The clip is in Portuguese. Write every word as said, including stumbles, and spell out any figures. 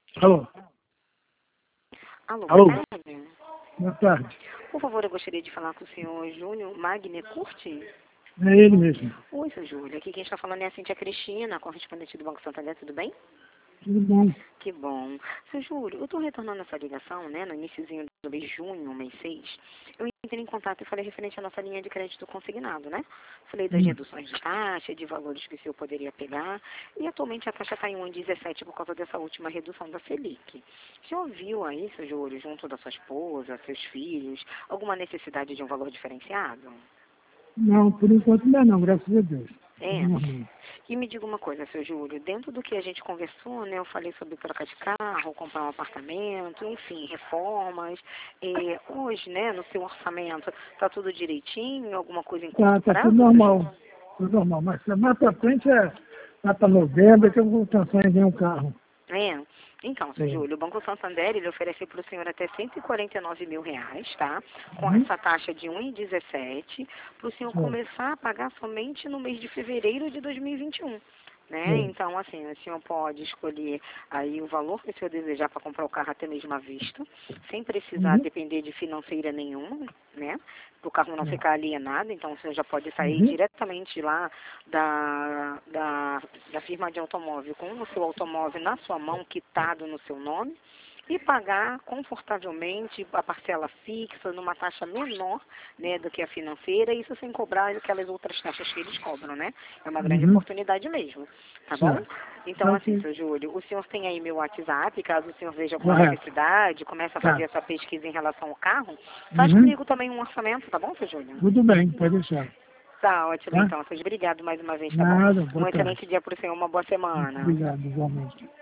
Alô? Alô, Alô? boa tarde. Boa tarde. Por favor, eu gostaria de falar com o senhor Júnior Magni Curti. É ele mesmo. Oi, seu Júlio. Aqui quem está falando é a Cíntia Cristina, correspondente do Banco Santander, tudo bem? Tudo bom? Que bom. Seu Júlio, eu estou retornando essa ligação, né, no iniciozinho do mês de junho, mês seis. Eu entrei em contato e falei referente à nossa linha de crédito consignado, né? Falei das Hum. reduções de taxa, de valores que o senhor poderia pegar. E atualmente a taxa está em um vírgula dezessete por causa dessa última redução da Selic. O senhor viu aí, seu Júlio, junto da sua esposa, seus filhos, alguma necessidade de um valor diferenciado? Não, por enquanto ainda não, graças a Deus. É. Tudo normal. E me diga uma coisa, seu Júlio, dentro do que a gente conversou, né, eu falei sobre troca de carro, comprar um apartamento, enfim, reformas. É, hoje, né, no seu orçamento, tá tudo direitinho? Alguma coisa em Tá, curto tá prazo, tudo seu Júlio? normal. Tudo normal. Mas mais pra frente é lá para novembro que eu vou pensar em ver um carro. É. Então, seu É. Júlio, o Banco Santander, ele oferece para o senhor até cento e quarenta e nove mil reais, tá? Com Uhum. essa taxa de um vírgula dezessete, para o senhor É. começar a pagar somente no mês de fevereiro de dois mil e vinte e um. Né? É. Então, assim, o senhor pode escolher aí o valor que o senhor desejar para comprar o carro até mesmo à vista, sem precisar Uhum. depender de financeira nenhuma, né? Para o carro não É. ficar alienado, então o senhor já pode sair Uhum. diretamente lá da, da, da firma de automóvel com o seu automóvel na sua mão, quitado no seu nome, e pagar confortavelmente a parcela fixa numa taxa menor, né, do que a financeira, isso sem cobrar aquelas outras taxas que eles cobram, né? É uma grande Uhum. oportunidade mesmo, tá bom? Certo. Então, Tá assim, ok. seu Júlio, o senhor tem aí meu WhatsApp, caso o senhor veja alguma Correto. necessidade, comece a fazer Tá. essa pesquisa em relação ao carro, faz Uhum. comigo também um orçamento, tá bom, seu Júlio? Tudo bem, pode deixar. Tá ótimo, Tá? então, seu Júlio. Obrigado mais uma vez, tá bom? Nada, Um boa excelente tarde. dia para o senhor, uma boa Muito semana. obrigado, igualmente.